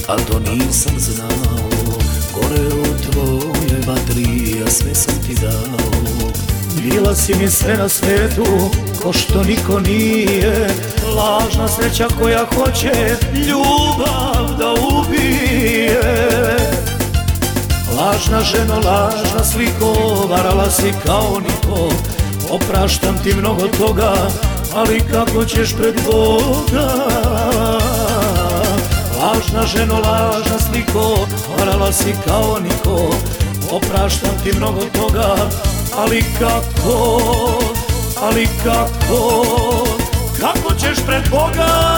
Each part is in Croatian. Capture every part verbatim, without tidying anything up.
a to nisam znao. Gore u tvojoj vatri, a sve sam ti dao. Bila si mi sve na svetu, ko što niko nije. Lažna sreća koja hoće ljubav da ubije. Lažna ženo, lažna sliko, varala si kao niko. Opraštam ti mnogo toga, ali kako ćeš pred Boga? Lažna ženo, lažna sliko, varala si kao niko. Opraštam ti mnogo toga, ali kako, ali kako, kako ćeš pred Boga?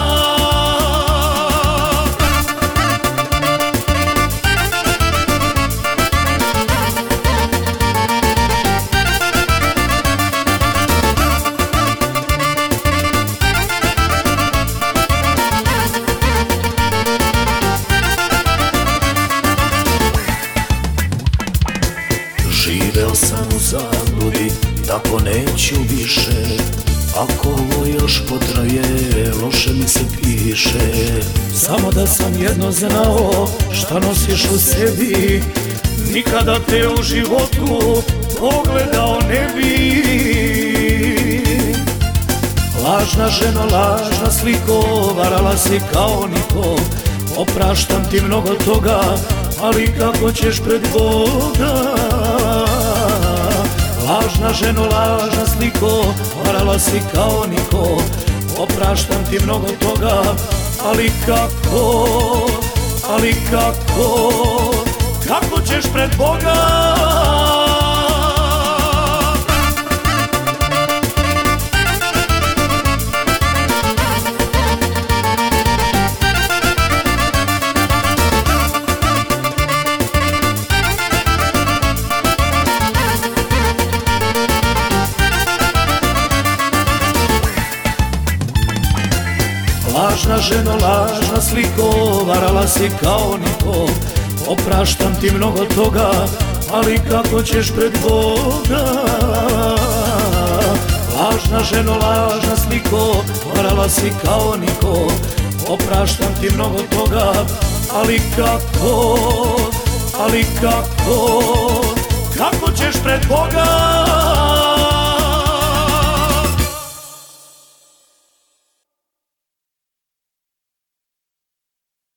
Živeo sam u zabludi, tako neću više. Ako ovo još potraje, loše mi se piše. Samo da sam jedno znao, šta nosiš u sebi. Nikada te u životu pogledao ne bi. Lažna ženo, lažna sliko, varala si kao niko. Opraštam ti mnogo toga, ali kako ćeš pred Boga? Lažna ženo, lažna sliko, varala si kao niko. Opraštam ti mnogo toga, ali kako, ali kako, kako ćeš pred Boga? Lažna ženo, lažna sliko, varala si kao niko. Opraštam ti mnogo toga, ali kako ćeš pred Boga? Lažna ženo, lažna sliko, varala si kao niko. Opraštam ti mnogo toga, ali kako, ali kako, kako ćeš pred Boga?